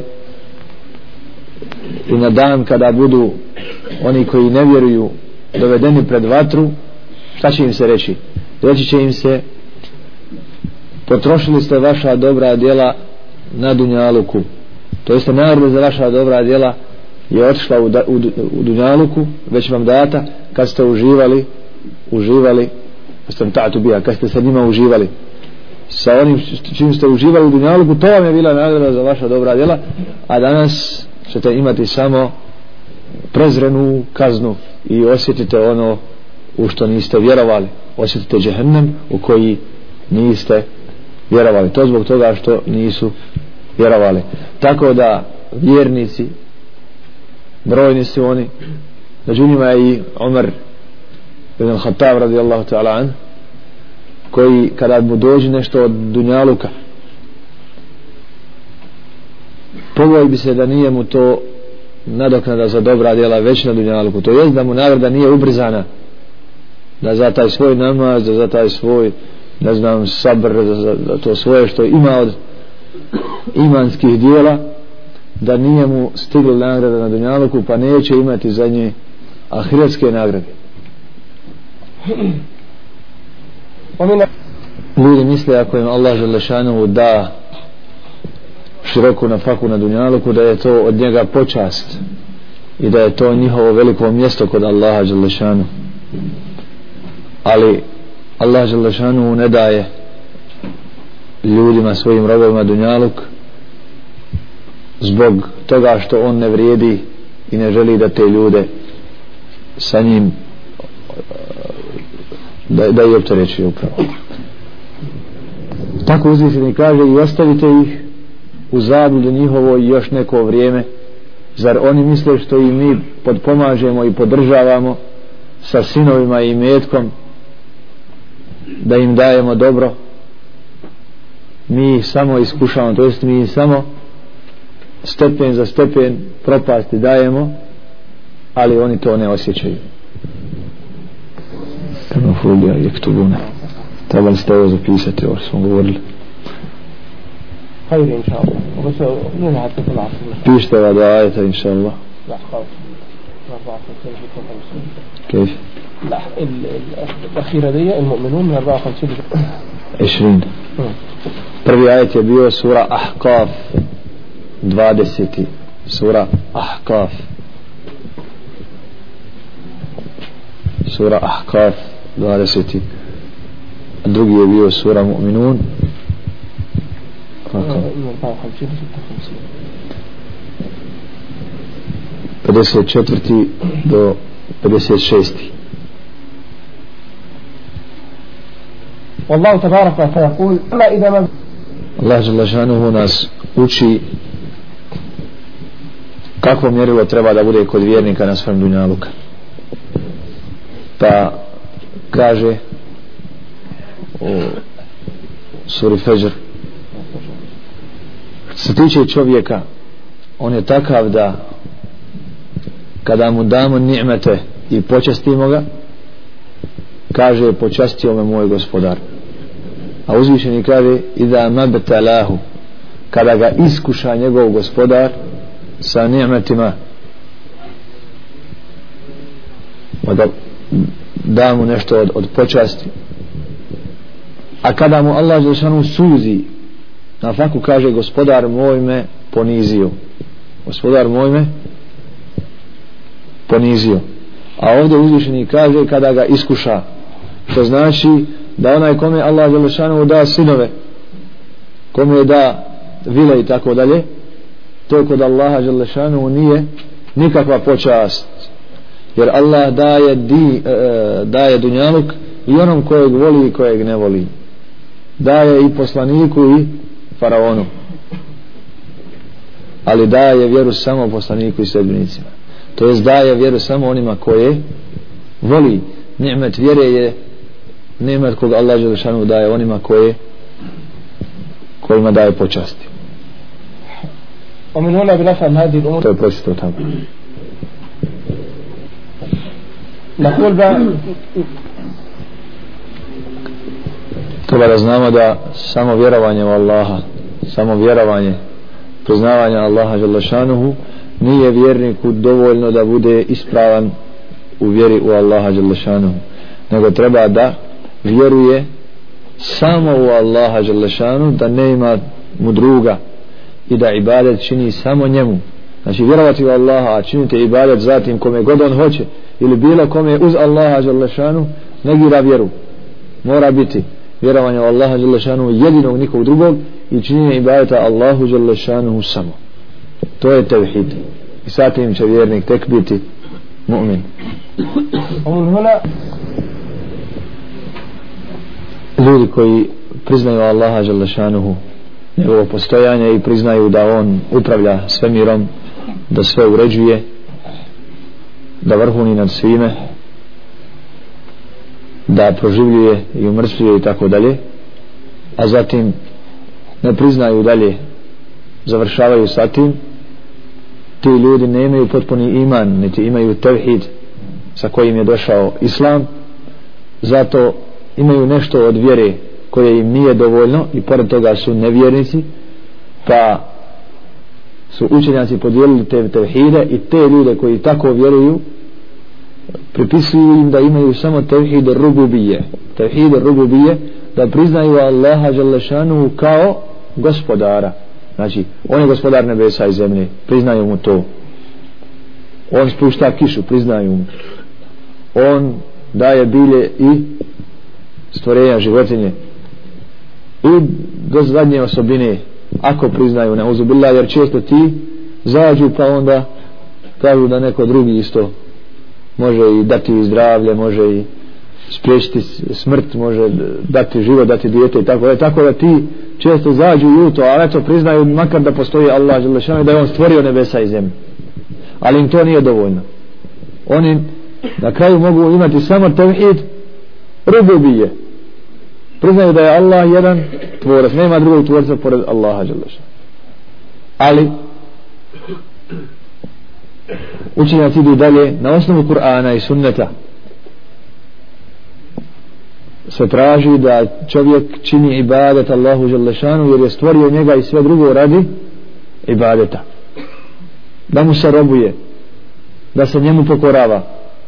i na dan kada budu oni koji ne vjeruju dovedeni pred vatru, šta će im se reći? Reći će im se: potrošili ste vaša dobra djela na dunjaluku, to jeste nagrada za vaša dobra djela je otišla u, da, u, u dunjaluku, već vam data kad ste uživali uživali kad ste sa njima uživali, sa onim čim ste uživali u dunjaluku, to vam je bila nagrada za vaša dobra djela, a danas ćete imati samo prezrenu kaznu i osjetite ono u što niste vjerovali, osjetite džehennem u koji niste vjerovali, to zbog toga što nisu vjerovali. Tako da vjernici, brojni su oni, među njima je i Umar ibn Khattab radijallahu ta'ala an, koji kada mu dođe nešto od dunjaluka, pogoji bi se da nije mu to nadoknada za dobra djela već na dunjaluku, to jest da mu nagrada nije ubrzana, da za taj svoj namaz, da za taj svoj, ne znam, sabr, da za, za to svoje što ima od imanskih djela, da nije mu stigla nagrada na dunjaluku, pa neće imati za nje ahiretske nagrade. Ljudi misle ako im Allah dželle šanuhu da široku nafaku na dunjaluku, da je to od njega počast i da je to njihovo veliko mjesto kod Allaha dželle šanuhu, ali Allah dželle šanuhu ne daje ljudima, svojim robovima dunjaluk zbog toga što on ne vrijedi i ne želi da te ljude sa njim da, da ih opterećuje upravo. Tako uzvišeni kaže: i ostavite ih u zabludu njihovoj još neko vrijeme. Zar oni misle što i mi podpomažemo i podržavamo sa sinovima i imetkom da im dajemo dobro? Mi samo iskušavamo, to jest mi samo stepen za stepen propasti dajemo, ali oni to ne osjećaju. Kama fulija jektubuna. Trebali ste ovo zapisati, ovo smo govorili. خير إن شاء الله وبس من حتى في العصر بيشتغل هذا آية إن شاء الله. لا خلاص كيف؟ لا الأخيرة دي المؤمنون من أربعة وخمسين عشرين. prvi ajet je bio sura Ahqaf dvadeseti, sura Ahqaf sura Ahqaf dvadeseti, a drugi je bio sura Mu'minun pedeset četvrti do pedeset šesti. والله تبارك وتعالى يقول أما إذا ما Allah dželle šanuhu nas uči kakvo mjerilo treba da bude kod vjernika na svom dunjaluka, pa kaže u suri Fajr: što se tiče čovjeka, on je takav da kada mu damo ni'mete i počastimo ga, kaže: počastio me moj gospodar. A uzvišeni kaže: iza mabtalahu, kada ga iskuša njegov gospodar sa ni'metima, da da mu nešto od, od počasti, a kada mu Allah dželešanu suzi na faku, kaže: gospodar moj me ponizio, gospodar moj me ponizio. A ovdje uzvišeni kaže kada ga iskuša, što znači da onaj kome Allah dželešanu da sinove, kome da vile i tako dalje, to kod Allaha dželešanu nije nikakva počast, jer Allah daje, di, e, daje dunjaluk i onom kojeg voli i kojeg ne voli, daje i poslaniku i faraonu, ali daje vjeru samo poslaniku i sedbenicima, to jest daje vjeru samo onima koje voli. Ni'met vjere je ni'met koga Allah dželešanu daje onima koje kojima daje počasti. ومن هنا بنفهم هذه الأمور. To je pročito tamo. نقول بقى treba da znamo da samo vjerovanje u Allaha, samo vjerovanje, priznavanje Allaha dželešanuhu nije vjerniku dovoljno da bude ispravan u vjeri u Allaha dželešanuhu, nego treba da vjeruje samo u Allaha dželešanuhu, da ne ima mu druga i da ibadet čini samo njemu. Znači vjerovati u Allaha, a činite ibadet zatim kome god on hoće ili bilo kome uz Allaha dželešanuhu, negira vjeru. Mora biti vjerovanje u Allaha dželešanuhu jedinog, nikog drugog, i činjenje ibadeta Allahu dželešanuhu samo. To je tevhid, i sa tim će vjernik tek biti mu'min. Ljudi koji priznaju Allaha dželešanuhu, njegovo postojanje, i priznaju da on upravlja svemirom, da sve uređuje, da vrhuni nad svime, da proživljuje i umrtvljuje i tako dalje, a zatim ne priznaju dalje, završavaju sa tim, ti ljudi ne imaju potpuni iman, niti imaju tevhid sa kojim je došao islam, zato imaju nešto od vjere koje im nije dovoljno i pored toga su nevjernici, pa su učenjaci podijelili te tevhide i te ljude koji tako vjeruju pripisuju im da imaju samo tevhid rububije, tevhid rububije, da priznaju Allaha dželešanu kao gospodara. Znači on je gospodar nebesa i zemlje, priznaju mu to. On spušta kišu, priznaju mu. On daje bilje i stvorenja, životinje, i do zadnje osobine, ako priznaju, ne uzubillah, jer često ti zađu pa onda kažu da neko drugi isto može i dati zdravlje, može i spriječiti smrt, može dati život, dati dijete i tako, tako da ti često zađu u to, ali eto priznaju makar da postoji Allah dželešanu, da je on stvorio nebesa i zemlju, ali im to nije dovoljno. Oni na kraju mogu imati samo tevhid rububije, priznaju da je Allah jedan tvorac, nema drugog tvorca pored Allaha dželešanu, ali učenjaci idu dalje. Na osnovu Kur'ana i sunneta se traži da čovjek čini ibadet Allahu dželešanu, jer je stvorio njega i sve drugo radi ibadeta, da mu se robuje, da se njemu pokorava,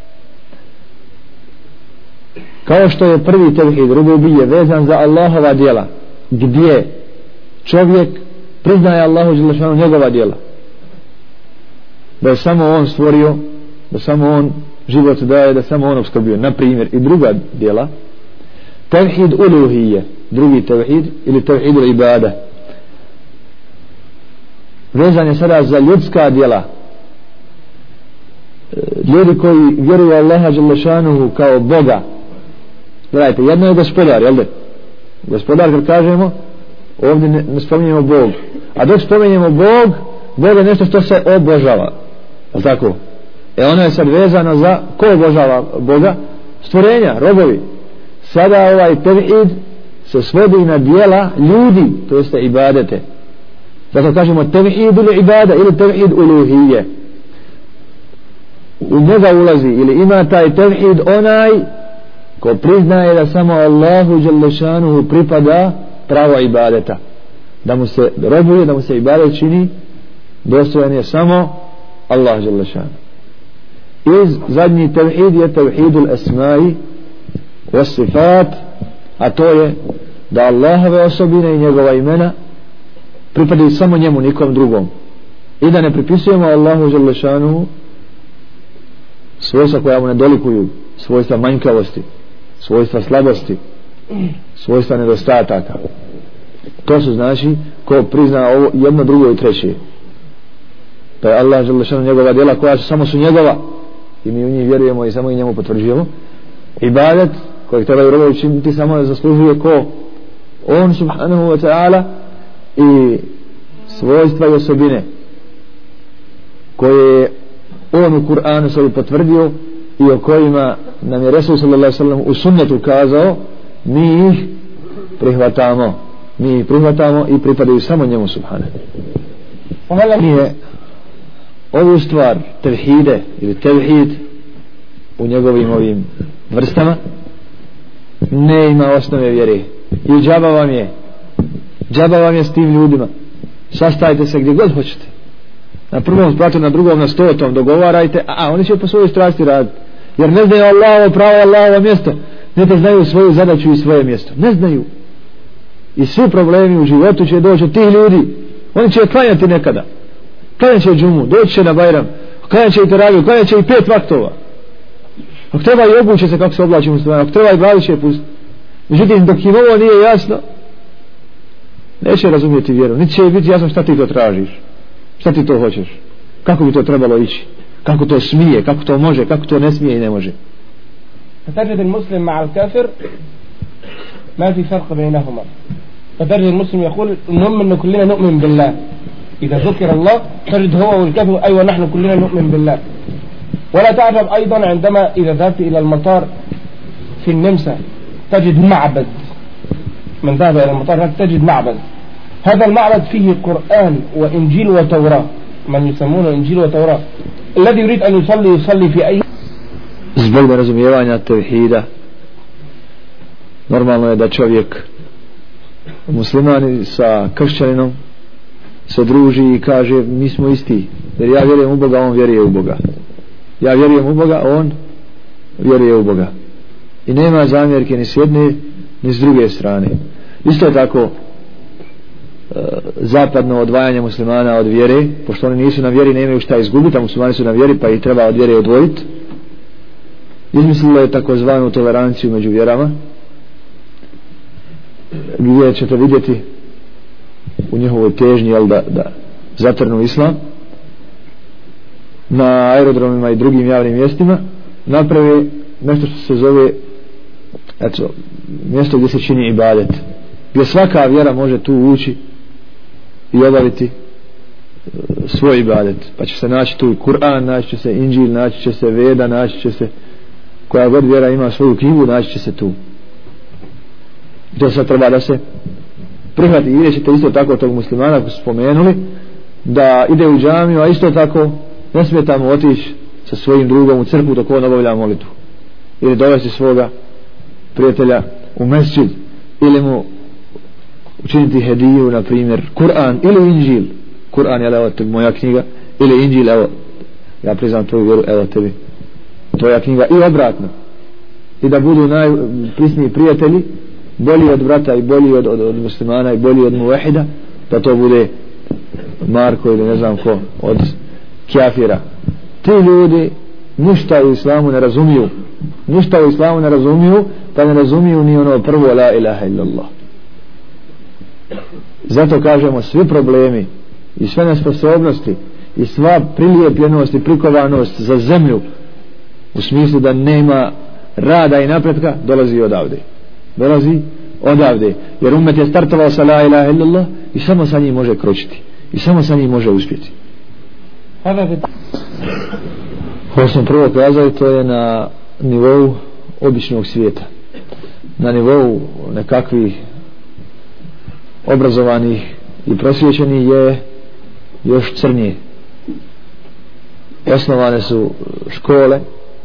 kao što je prvi tevhid rububije vezan za Allahova djela, gdje čovjek priznaje Allahu dželešanu njegova djela, da je samo on stvorio, da samo on život daje, da samo on opskrbio, na primjer. I druga djela, tevhid uluhije, drugi tevhid ili tevhid ibada, vezan je sada za ljudska djela. Ljudi koji vjeruju Allaha dželešanuhu kao Boga, gledajte, jedno je gospodar, jel de? Gospodar, kad kažemo, ovdje ne, ne spominjemo Bog, a dok spominjemo Bog, Bog je nešto što se obožava, jel tako? E ono je sad vezano za ko obožava Boga? Stvorenja, robovi. Sada ovaj tevhid se svodi na djela ljudi, to jeste ibadete. Zato kažemo tevhid ili ibada ili tevhid uluhije. U njega ulazi ili ima taj tevhid onaj ko priznaje da samo Allahu dželešanuhu pripada pravo ibadeta, da mu se robuje, da mu se ibadet čini, dostojan je samo Allah dželešanu. Iz zadnji tevhid je tevhidul esmai was sifat, a to je da Allahove osobine i njegova imena pripadaju samo njemu, nikom drugom, i da ne pripisujemo Allahu dželešanu svojstva koja mu ne dolikuju, svojstva manjkavosti, svojstva slabosti, svojstva nedostataka. To su znači ko prizna ovo jedno, drugo i treće. To je Allah dželle njegova djela koja su samo su njegova i mi u njih vjerujemo i samo i njemu potvrđujemo. Ibadet kojeg trebaju robovi činiti samo zaslužuje ko? On subhanahu wa ta'ala, i svojstva i osobine koje je on u Kur'anu sebi potvrdio i o kojima nam je Resul sallallahu alejhi ve sellem u sunnetu kazao, mi ih prihvatamo mi ih prihvatamo i pripadaju samo njemu subhanahu. Nije ovu stvar tevhide ili tevhid u njegovim ovim vrstama ne ima osnove vjere i džaba vam je džaba vam je s tim ljudima. Sastajte se gdje god hoćete, na prvom spratu, na drugom, na stotom, dogovarajte, a oni će po svojoj strasti raditi, jer ne znaju Allahovo pravo, Allahovo mjesto, ne znaju svoju zadaću i svoje mjesto, ne znaju. I svi problemi u životu će doći od tih ljudi. Oni će klanjati nekada, klanjat će džumu, doći će na Bajram, klanjat će i teraviju, klanjat će i pet vaktova, ako treba i obuće se kako se oblači musliman, ako treba i glavi će pustiti. Međutim, dok im ovo nije jasno, neće razumjeti vjeru, niti će biti jasno šta ti to tražiš, šta ti to hoćeš, kako bi to trebalo ići, kako to smije, kako to može, kako to ne smije i ne može. فتجد المسلم مع الكافر ما في فرق بينهما. فتجد المسلم يقول المهم ان كلنا نؤمن بالله، اذا ذكر الله تجد هو والكافر ايوه نحن كلنا نؤمن بالله. ولا تعجب ايضا عندما اذا ذهبت الى المطار في النمسا تجد معبد، من ذهب الى المطار تجد معبد، هذا المعبد فيه قرآن وانجيل وتوراة، من يسمونه انجيل وتوراة. الذي يريد ان يصلي يصلي في اي. Zbog nerazumijevanja tevhida normalno je da čovjek muslimani sa kršćaninom se druži i kaže mi smo isti, jer ja vjerujem u Boga, on vjeruje u Boga, ja vjerujem u Boga, on vjeruje u Boga, i nema zamjerke ni s jedne ni s druge strane. Isto je tako e, zapadno odvajanje muslimana od vjere, pošto oni nisu na vjeri, nemaju šta izgubiti, a muslimani su na vjeri pa ih treba od vjere odvojiti. Izmislilo je takozvanu toleranciju među vjerama, gdje ćete vidjeti u njihovoj težnji jel, da, da zatrnu islam, na aerodromima i drugim javnim mjestima naprave nešto što se zove eto, mjesto gdje se čini ibadet, gdje svaka vjera može tu ući i obaviti svoj ibadet, pa će se naći tu i Kur'an, naći će se Inđil, naći će se Veda, naći će se koja god vjera ima svoju knjigu, naći će se tu. To sad treba da se prihvati. I ćete isto tako tog muslimana koji su spomenuli da ide u džamiju, a isto tako ne smije tamo otići sa svojim drugom u crkvu dok on obavlja molitvu, ili dovesti svoga prijatelja u mesdžid, ili mu učiniti hediju, na primjer Kur'an ili Inđil. Kur'an je evo tebi moja knjiga, ili Inđil evo ja priznam tvoju vjeru, evo tebi tvoja knjiga, i obratno, i da budu najprisniji prijatelji, bolji od brata i bolji od, od, od muslimana i bolji od muvahida, da to bude Marko ili ne znam ko od kafira. Ti ljudi ništa u islamu ne razumiju, ništa u islamu ne razumiju, pa ne razumiju ni ono prvo la ilaha illallah. Zato kažemo svi problemi i sve nesposobnosti i sva prilijepljenost i prikovanost za zemlju u smislu da nema rada i napretka dolazi odavde, dolazi odavde, jer umet je startovao sa la ilaha illallah i samo sa njim može kročiti i samo sa njim može uspjeti. Ovo sam prvo kazao, to je na nivou običnog svijeta, na nivou nekakvih obrazovanih i prosvjećenih je još crnije. Osnovane su škole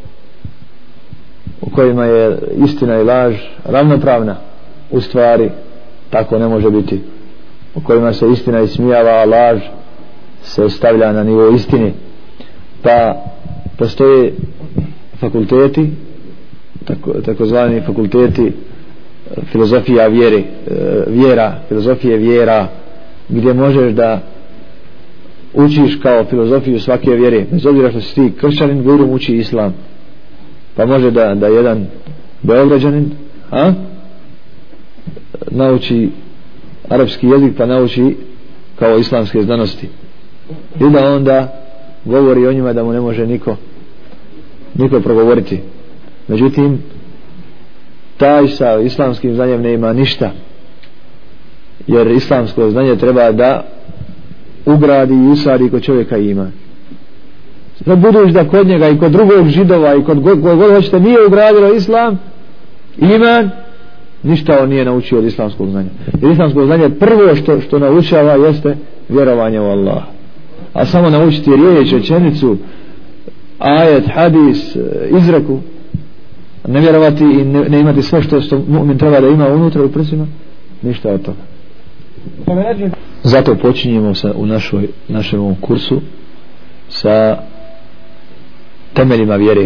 u kojima je istina i laž ravnopravna, u stvari tako ne može biti, u kojima se istina ismijava, a laž se stavlja na nivo istine. Pa postoje fakulteti, tako, takozvani fakulteti filozofija vjere, vjera, filozofije vjera, gdje možeš da učiš kao filozofiju svake vjere, bez obzira što si ti kršćanin, guru uči islam, pa može da, da jedan Beograđanin a nauči arapski jezik pa nauči kao islamske znanosti i da onda govori o njima da mu ne može niko niko progovoriti. Međutim, taj sa islamskim znanjem ne ima ništa, jer islamsko znanje treba da ugradi i usadi kod čovjeka ima. Da buduš da kod njega i kod drugog židova i kod god hoćete nije ugradilo islam, iman, ništa on nije naučio od islamskog znanja. Jer islamsko znanje prvo što, što naučava jeste vjerovanje u Allah. A samo naučiti riječ, rečenicu, ajet, hadis, izreku, ne vjerovati i ne, ne imati sve što, što mu'min treba da ima unutra u prsima, ništa od toga. Zato počinjemo sa, u našoj, našem kursu sa temeljima vjere,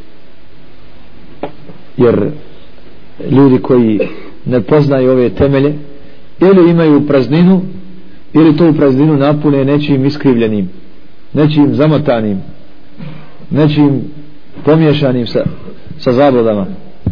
jer ljudi koji ne poznaju ove temelje ili imaju prazninu ili tu prazninu napune nečim iskrivljenim, nečim zamotanim, nečim pomiješanim sa, sa zabludama.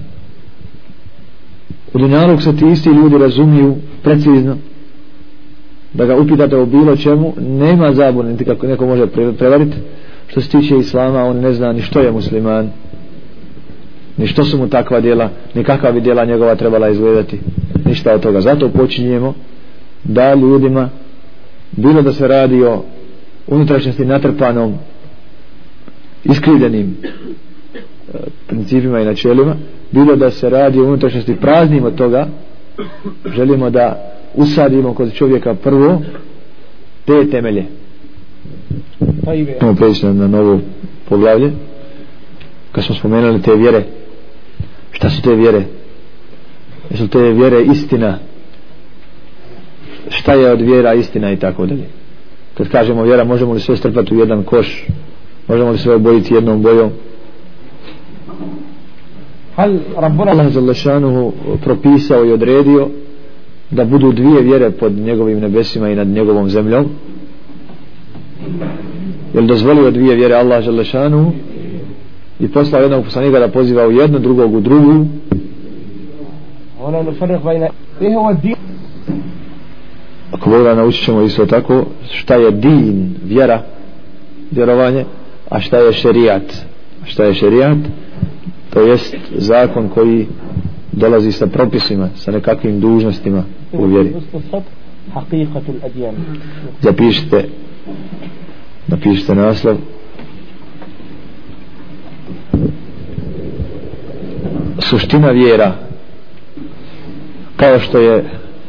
U dunjaluk se ti isti ljudi razumiju precizno, da ga upitate o bilo čemu nema zabune, niti kako neko može prevariti. Što se tiče islama, on ne zna ni što je musliman, ni što su mu takva djela, ni kakva bi djela njegova trebala izgledati, ništa od toga. Zato počinjemo da ljudima, bilo da se radi o unutrašnjosti natrpanom iskrivljenim e, principima i načelima, bilo da se radi o unutrašnjosti praznim od toga, želimo da usadimo kod čovjeka prvo te temelje. Imamo preći na novo poglavlje. Kad smo spomenuli te vjere, šta su te vjere? Jesu te vjere istina? Šta je od vjera istina i tako dalje? Kad kažemo vjera, možemo li sve strpati u jedan koš? Možemo li sve obojiti jednom bojom? Allah dželle šanuhu propisao i odredio da budu dvije vjere pod njegovim nebesima i nad njegovom zemljom. Jel dozvolio dvije vjere Allah dželle šanuhu i poslao jednog poslanika da poziva u jednu, drugog u drugu? Ako Boga naučit ćemo isto tako šta je din, vjera, vjerovanje, a šta je šerijat. Šta je šerijat? To jest zakon koji dolazi sa propisima, sa nekakvim dužnostima u vjeri. Zapišite, napišite naslov. Suština vjera, kao što je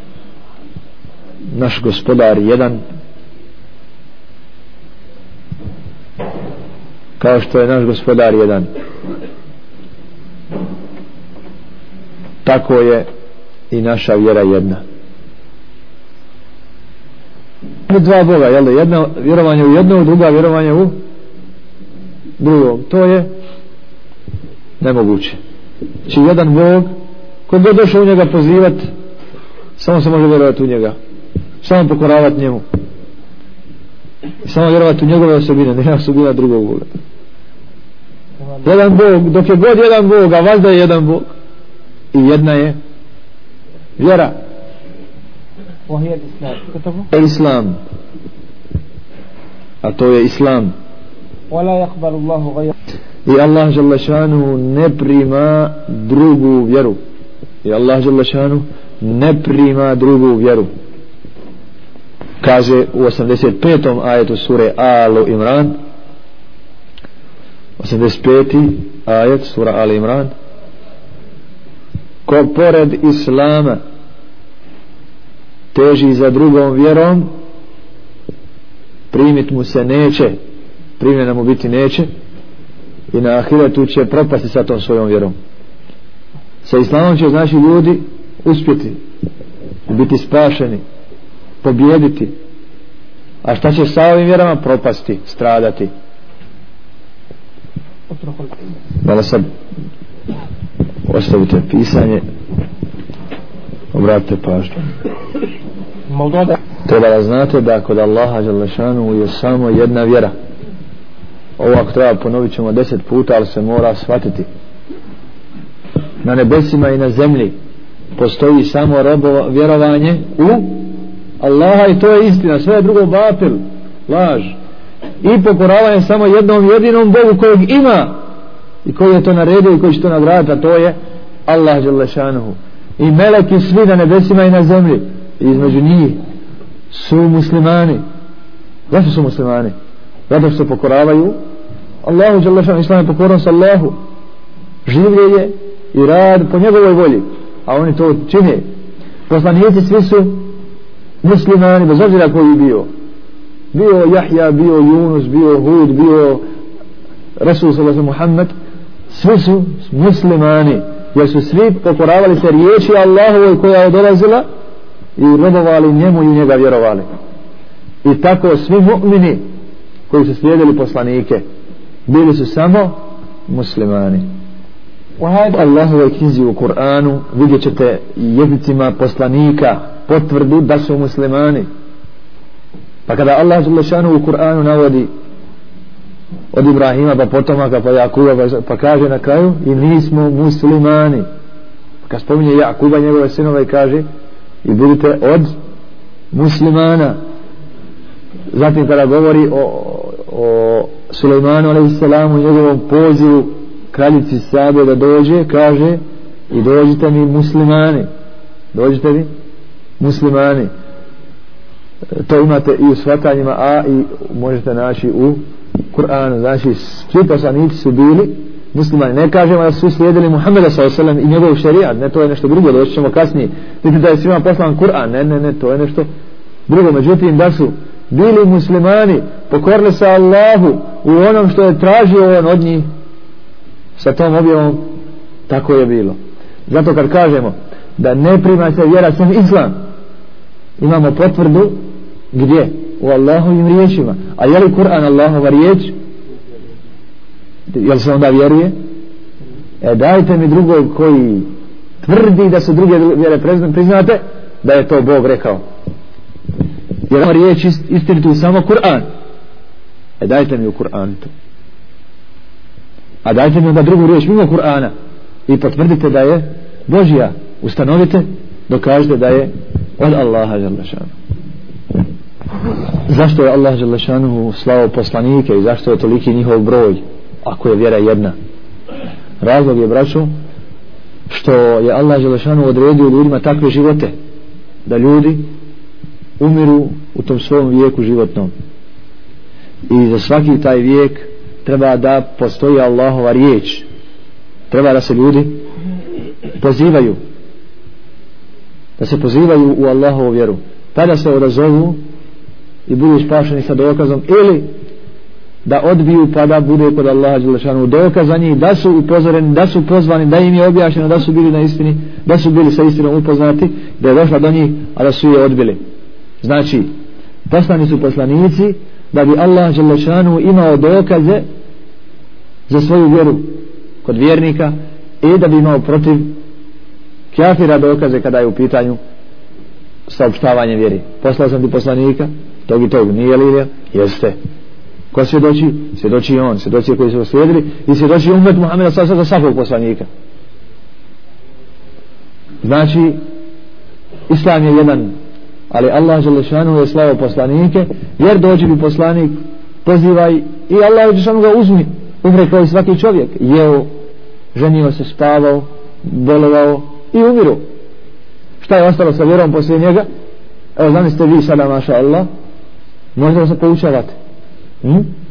naš gospodar jedan, kao što je naš gospodar jedan, tako je i naša vjera jedna. Dva Boga, jel da? Jedna vjerovanje u jednog, druga vjerovanje u drugom. To je nemoguće. Znači jedan Bog, ko god došao u njega pozivat, samo se može vjerovati u njega, samo pokoravati njemu, samo vjerovati u njegove osobine, nema osobina drugog Boga. Jedan Bog, dok je god jedan Bog, a vazda je jedan Bog i jedna je vjera. Islam, a to je Islam. I Allah dželle šanuhu ne prima drugu vjeru. I Allah dželle šanuhu ne prima drugu vjeru. Kaže u osamdeset petom ajetu sure Al Imran, osamdeset peti ajet sura Al Imran, ko pored Islama teži za drugom vjerom, primit mu se neće, primljena mu biti neće i na ahiretu će propasti sa tom svojom vjerom. Sa Islamom će znači ljudi uspjeti, biti spašeni, pobjediti, a šta će sa ovim vjerama? Propasti, stradati. Malo sad ostavite pisanje, obratite pažnju. treba da znate da kod Allaha Đalešanu je samo jedna vjera. Ovo ako treba ponovit ćemo deset puta, ali se mora shvatiti. Na nebesima i na zemlji postoji samo robo, vjerovanje u Allaha i to je istina, sve je drugo batil, laž i pokoravanje samo jednom jedinom Bogu kojeg ima i koji je to naredio i koji će to nagraditi, a to je Allah Đalešanuhu. I meleki svi na nebesima i na zemlji i između njih su muslimani. Zašto su muslimani? Zato što se pokoravaju Allahu Đalešanuhu. Islam je pokoran sa Allahu, življenje i rad po njegovoj volji, a oni to čine. Poslanici svi su muslimani, bez obzira koji bio bio Jahja, bio Yunus, bio Hud, bio Rasul sallallahu alejhi ve sellem Muhammed, svi su muslimani jer su svi pokoravali se riječi Allahovoj koja je dolazila i robovali njemu i njega vjerovali. I tako svi mu'mini koji su slijedili poslanike bili su samo muslimani. U Allahovoj knjizi u Kur'anu vidjet ćete jezicima poslanika potvrdu da su muslimani. Pa kada Allah Đelešanu u Kur'anu navodi od Ibrahima pa potomaka pa Jakuba pa, pa kaže na kraju i mi smo muslimani. Kad spominje Jakuba njegove sinove kaže i budite od muslimana. Zatim kada govori o, o Sulejmanu alejhisselamu i njegovom pozivu kraljici Sabe da dođe, kaže i dođite mi muslimani, dođite mi muslimani. To imate i u shvatanjima, a i možete naći u Kur'anu. Znači svi poslanici su bili muslimani. Ne kažemo da su slijedili Muhammeda sallallahu alejhi ve sellem i njegov šerijat, ne, to je nešto drugo, doći ćemo kasnije. Vidite da je svima poslan Kur'an, ne, ne, ne, to je nešto drugo. Međutim, da su bili muslimani, pokorili se Allahu u onom što je tražio on od njih sa tom objavom, tako je bilo. Zato kad kažemo da ne prima se vjera sem islam, imamo potvrdu gdje? U Allahovim riječima. A je li Kur'an Allahova riječ? Jel se onda vjeruje? E dajte mi drugog koji tvrdi da su druge vjere priznate, da je to Bog rekao. Jer ima riječ istinitu samo Kur'an. E dajte mi u Kur'anu to. A dajte mi onda drugu riječ mimo Kur'ana i potvrdite da je Božja. Ustanovite, dokažite da je od Allaha Đalešanu. Zašto je Allah Đalešanu slao poslanike i zašto je toliki njihov broj ako je vjera jedna? Razlog je, braćo, što je Allah Đalešanu odredio ljudima takve živote da ljudi umiru u tom svom vijeku životnom i za svaki taj vijek treba da postoji Allahova riječ, treba da se ljudi pozivaju, da se pozivaju u Allahovu vjeru, pa da se odazovu i budu spašeni sa dokazom, ili da odbiju pa da bude kod Allaha Đelešanu dokaz za njih da su upozoreni, da su pozvani, da im je objašnjeno da su bili na istini, da su bili sa istinom upoznati, da je došla do njih, a da su je odbili. Znači poslani su poslanici da bi Allah Đelešanu imao dokaze za svoju vjeru kod vjernika i da bi imao protiv kafira dokaze kada je u pitanju saopštavanje vjeri. Poslao sam ti poslanika tog i tog, nije li je? Jeste. Ko svjedoči? Svjedoči on, svjedoči koji su slijedili i svjedoči umet Muhammeda sallallahu alejhi ve sellem za svakog poslanika. Znači Islam je jedan, ali Allah Đelešanu je slao poslanike, jer dođe bi poslanik, pozivaj i Allah Đelešanu ga uzmi, umre kao i svaki čovjek, jeo, ženio se, spavao, bolovao i umiru. Šta je ostalo sa vjerom poslije njega? Evo zamislite vi sada, maša Allah, možda se poučavate. Hm?